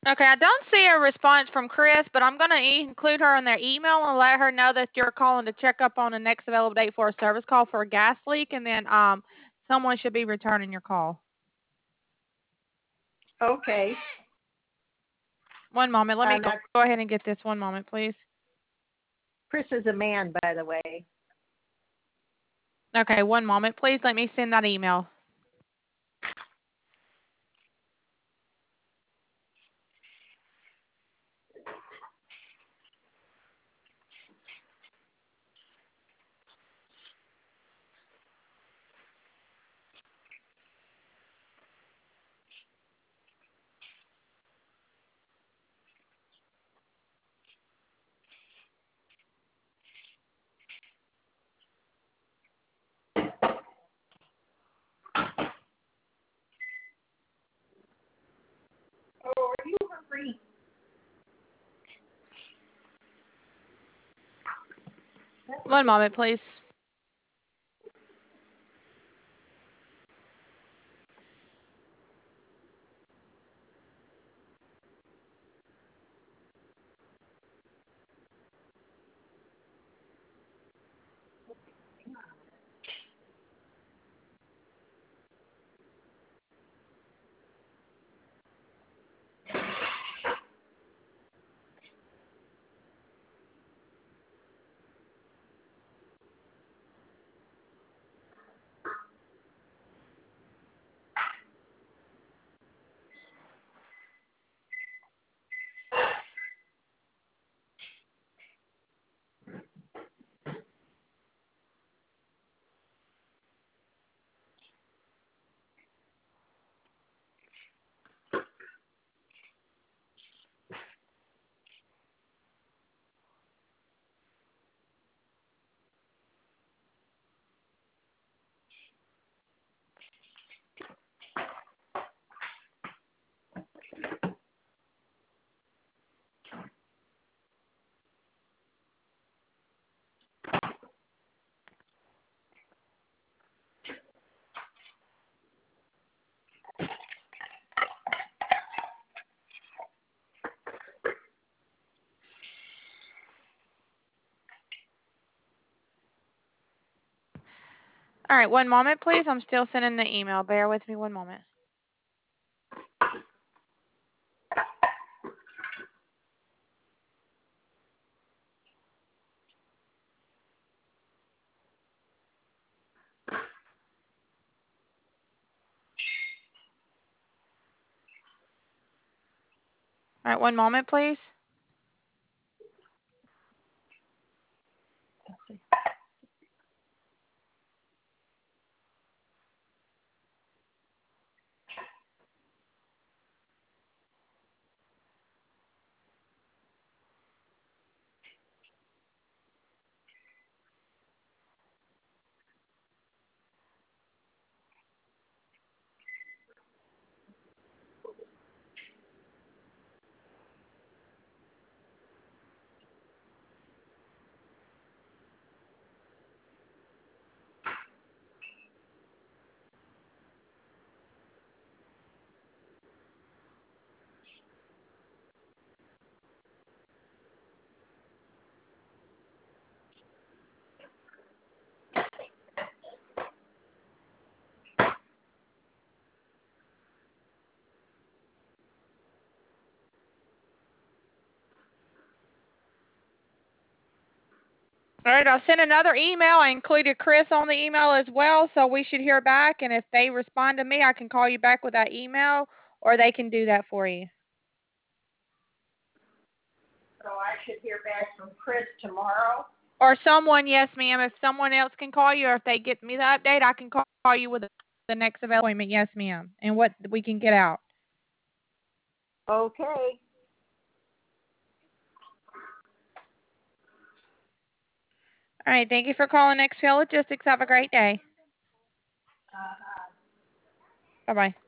Okay, I don't see a response from Chris, but I'm going to include her in their email and let her know that you're calling to check up on the next available date for a service call for a gas leak, and then someone should be returning your call. Okay. One moment. Let me go ahead and get this. One moment, please. Chris is a man, by the way. Okay, one moment, please. Let me send that email. Oh, are you hungry? One moment, please. All right, one moment, please. I'm still sending the email. Bear with me one moment. All right, one moment, please. All right, I'll send another email. I included Chris on the email as well, so we should hear back. And if they respond to me, I can call you back with that email, or they can do that for you. So I should hear back from Chris tomorrow? Or someone, yes, ma'am. If someone else can call you, or if they get me the update, I can call you with the next available appointment. Yes, ma'am. And what we can get out. Okay. All right, thank you for calling XPL Logistics. Have a great day. Uh-huh. Bye-bye.